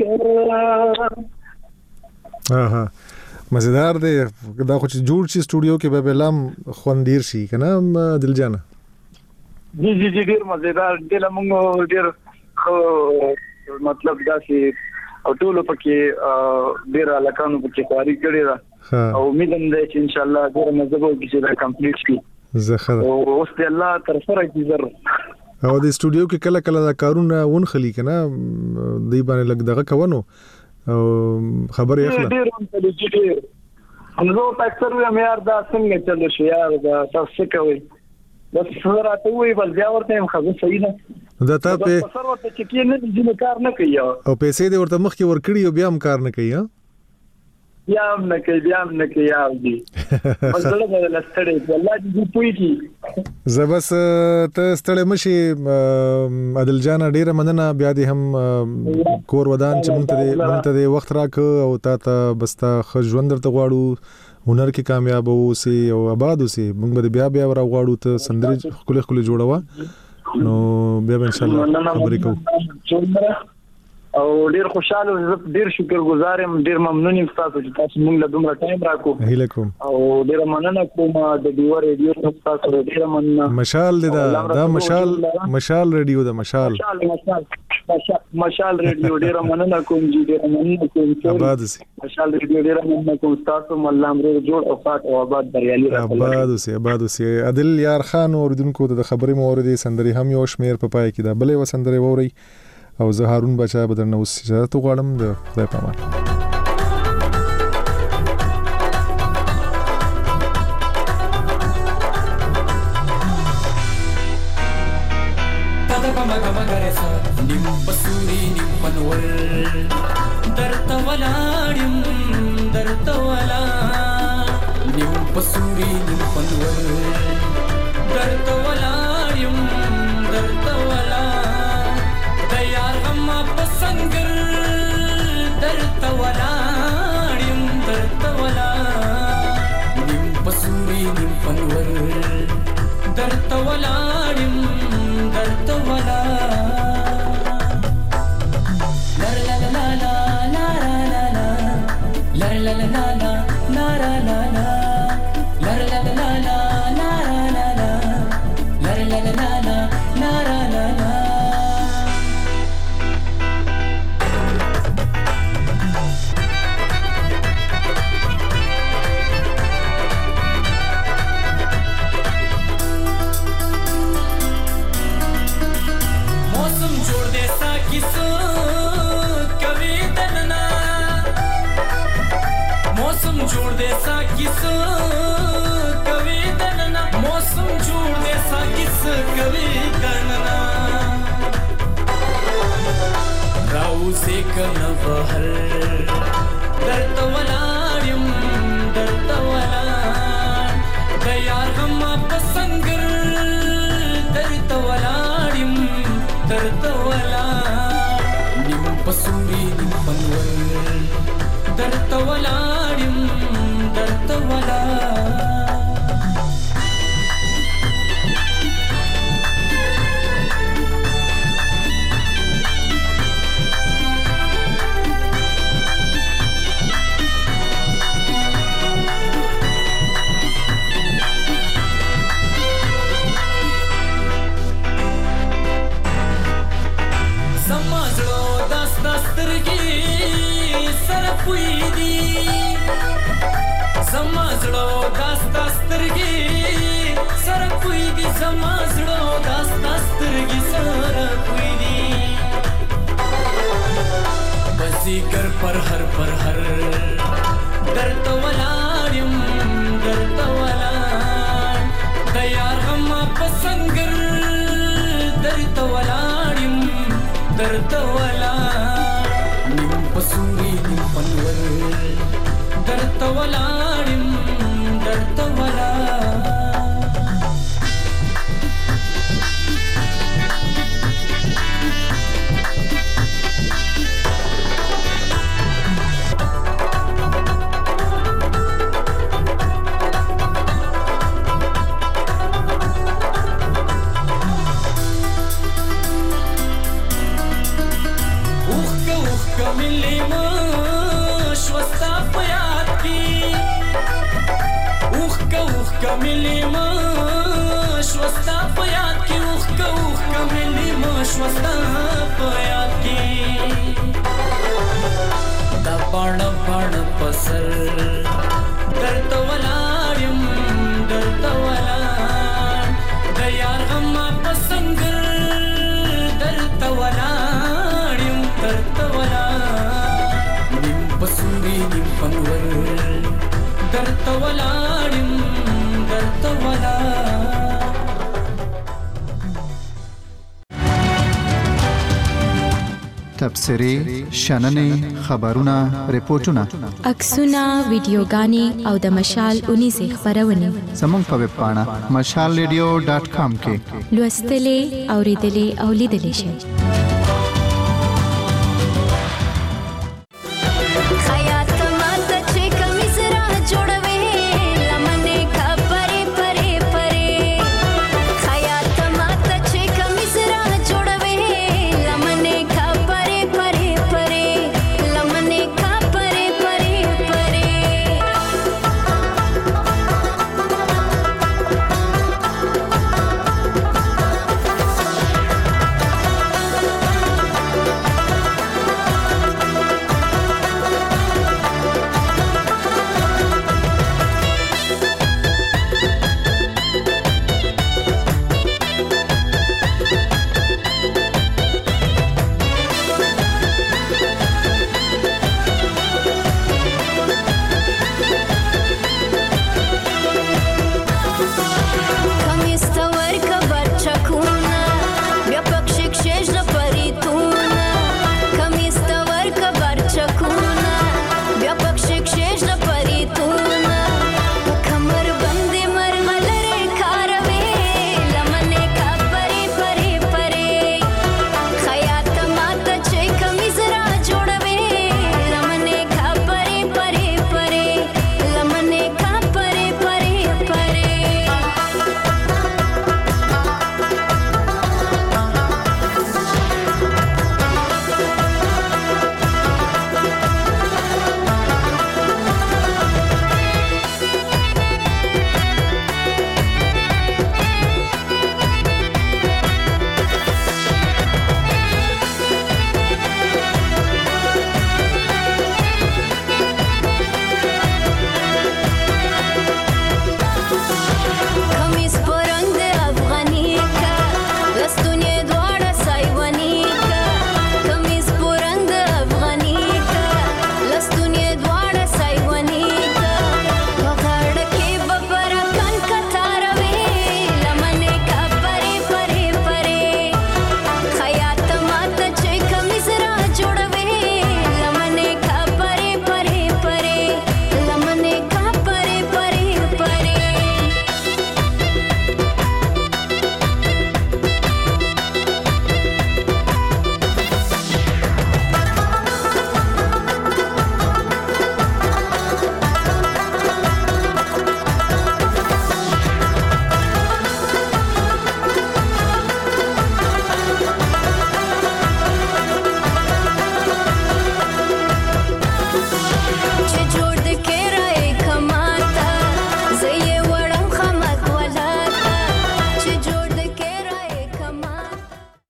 مزیدار دی دا خو چې جوړ شي سټوډیو کې به بلام خوندیر شي کنه دل جانه. جی ډیر مزیدار دی موږ ډیر مطلب دا چې او ټول پکې ډیر علاقانو پکې خواري کړی را او امید هم ده چې ان شاء الله ډیر مزه به چې دا کمپلیټ شي زخه او اوس ته الله تر سره کی زر او د سټوډیو کې کله کله دا کارونه ون خلی کنه دی باندې لګ دغه کوونو او خبرې اخلا ډیر انو اکثر مې یار دا څنګه چلو شو یار دا تاسو کوي بس راته وی بل بیا ورته هم خبر صحیح نه دا ته په سر ورته چې کې نه دې کار نه کوي او پیسې دې ورته مخ کې ورکړي او بیا هم کار نه کوي ها بیا هم نه کوي یا دي بس له لستړې والله دې پوي کی زبس ته ستړې مشي عادل جان ډیره مننه بیا دې هم کور ودان چې مونږ ته وخت راک او تا بستا ژوند درته غواړو هنر کې کامیاب اوسې او آباد اوسې موږ به بیا راغواړو ته سندري خپل جوړوا نو بیا ان شاء الله خبرې کوو او ډیر خوشاله ډیر شکرګزار یم ډیر ممنون یم تاسو چې تاسو موږ له دومره ټایم راکو هیله کوم او ډیر مننه کوم د دیو ریډیو تاسو ډیر مننه مشال دا مشال ریډیو دا مشال ریډیو ډیر مننه کوم جی ډیر مننه کوم آباد سي مشال ریډیو ډیر مننه کوم تاسو مله امر جوړ او فات او آباد بریالي آباد سي عادل یار خان اوردونکو د خبرې موردي سندري هم یو شمیر په پای کې دا بلې وسندري ووري او زه هارون بچا بدرنه اوس اجازه غواړم د خدای په امان. پوي دي زما زړه داستا سترګې سره پوي دي زما زړه داستا سترګې سره پوي دي بزیګر پر هر درته ولاړم درته ولاړ د یار غم په سنگر درته ولاړم درته ولاړ نیم پسوري نیم پنور درته ولاړم درته ولاړ کملی مش وستا پیاد کی اوخ کملی مش وستا پیاد کی دا پړ پسر درته ولاړم درته ولاړ د یار غم په سنگر درته ولاړم درته ولاړ نیم پسوري نیم پنور درته ولاړم درته ولاړ تبصرې شننې خبرونه ریپورتونه عکسونه ویډیوګانې او د مشال 19 خبرونه زموږ په ویب پاڼه mashalradio.com کې لوستلې اوریدلې او لیدلې شئ